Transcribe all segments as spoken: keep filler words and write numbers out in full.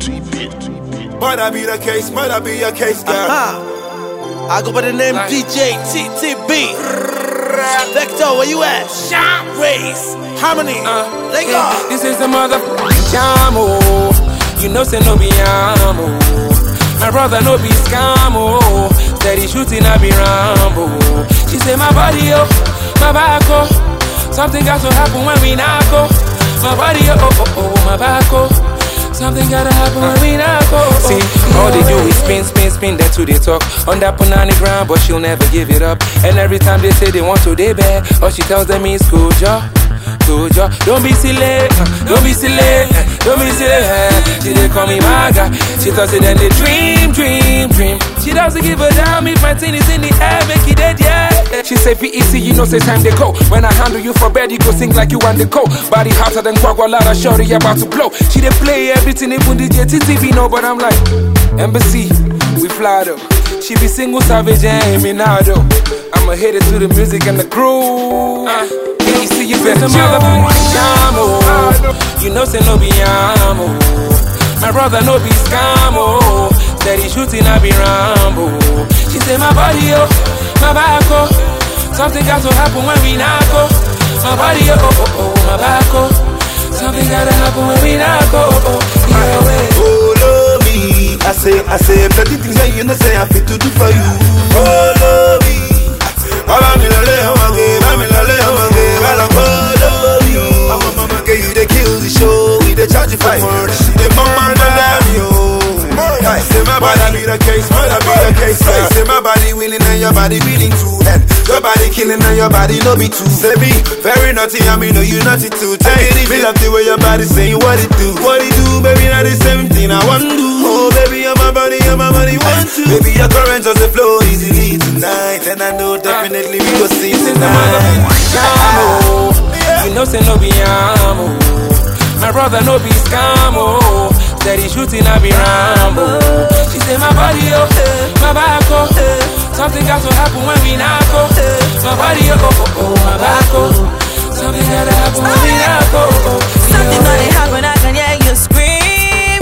Might that be the case, might that be your case, girl. Uh-huh. I go by the name D J T T B. Vector, where you at? Sham Race, Harmony, uh, let go. This is the motherfucking Jamo. You know say no be amo. My brother no be scamo. Steady shooting I be Rambo. She say my body oh, my back oh. Something got to happen when we knock oh. My body oh, oh, oh, oh, my back oh. Something gotta happen when we knock oh. See, all they do is spin, spin, spin, then to they talk. On that punani ground, but she'll never give it up. And every time they say they want to, they bad. All she tells them is good job. Good job. Don't be silly, uh, don't be silly, uh, don't be silly. Uh. She they call me my guy. She thought it then they dream, dream, dream. She doesn't give a damn if my thing is in the air, make it dead, yeah. She say P E C, you know say time they go. When I handle you for bed, you go sing like you want the co. Body hotter than Guagualada, shorty about to blow. She they play everything, even D J T T V know, but I'm like, Embassy, we fly though. She be single, savage, and Minado. I'ma hit it to the music and the groove. Uh. You see you better motherfucking Jamo. You know say no be amo. My brother no be scamo. Steady shooting I be Rambo. She say my body oh, my back oh. Something got to happen when we knock oh. My body oh, oh, oh, oh, my back oh. Something gotta happen when we knock oh, oh, yeah. Follow me. I say, I say plenty things that you know say I fit to do for you. Follow me. I'm in the I'm in the follow you. Okay, you they kill the show, we they charge you for murder. They mama and damn you. Say my body be the case, might that be the case. Say my body willing and your body willing too. And your body killing and your body no be too. Say me very naughty, I mean no you naughty too. Take it, me love the way your body saying what it do. What it do, baby, not the same thing I want to do. Oh baby, you're my body, you're my body want to. Baby, your current just the flow easily tonight. And I know definitely we go see tonight. You know say no be amo. My brother no be scamo. Steady shooting I be Rambo. She say my body oh, my back oh. Something got to happen when we knock oh. My body oh, oh, oh, oh, my back oh. Something gotta happen when we knock oh. Something gonna happen, I can hear you scream,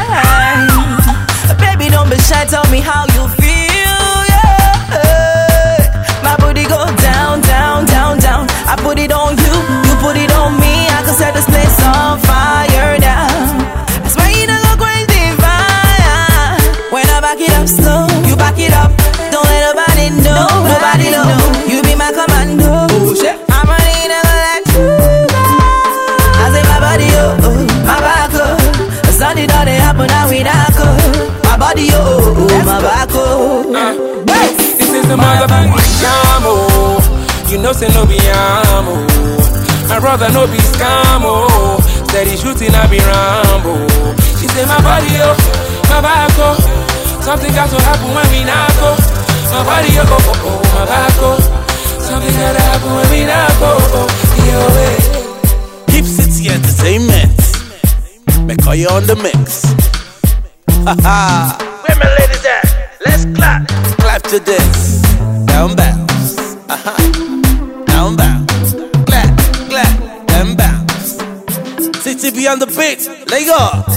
yeah. Baby don't be shy, tell me how you feel, yeah. My booty go down, down, down, down. I put it on you, you put it on me. I can set this place on fire now. I swear you don't go crazy fire. When I back it up slow, you back it up. Don't let nobody know, nobody know. You be my commando. Oh shit. I'm running to let you go. I say my body oh, oh my back oh. Sunday don't they happen now we knock oh. My body oh, oh my back oh. Uh, this is the motherfucking Jamo. You know say no be amo. My brother no be scamo. Steady shooting I be Rambo. She say my body oh, my back oh. Something got to happen when we knock oh. My body oh, oh, oh, oh my back oh. Something gotta happen when we knock oh, oh, yeah. Deep City Entertainment. Make all you on the mix. Haha. Where my ladies at? Let's clap. Clap to this. Down bounce. Uh-huh. Down bounce. Clap, clap, down bounce. C T B on the beat. Let go.